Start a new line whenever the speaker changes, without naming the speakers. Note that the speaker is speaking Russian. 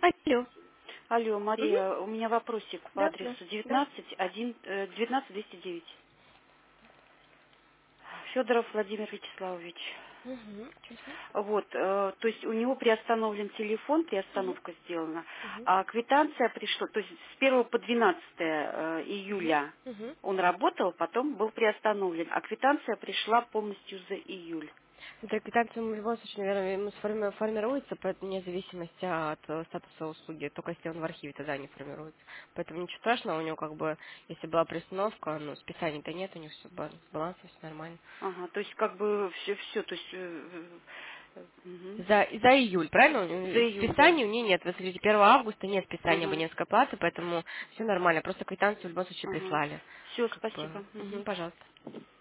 Алло.
Алло,
Мгм.
Мария, у меня вопросик по
Да, да,
адресу
да.
19 209. Федоров Владимир Вячеславович.
Угу. Честно.
Вот, то есть у него приостановлен телефон,
Угу.
приостановка сделана,
Угу.
а квитанция пришла, то есть с 1 по 12
Угу.
июля
Угу.
он работал, потом был приостановлен, а квитанция пришла полностью за июль.
Это квитанция в любом случае, наверное, ему формируется вне зависимости от статуса услуги. Только если он в архиве, тогда не формируется. Поэтому ничего страшного, у него как бы, если была приостановка, ну, списаний-то нет, у него все с балансом все нормально.
Ага, то есть как бы все, то есть мгм.
За июль, правильно?
За июль, да.
Списаний у нее нет. Вы смотрите, 1 августа нет списания
Ага,
абонентской платы, поэтому все нормально. Просто квитанцию в любом случае
ага.
прислали.
Все,
Как бы,
спасибо. Мгм.
пожалуйста.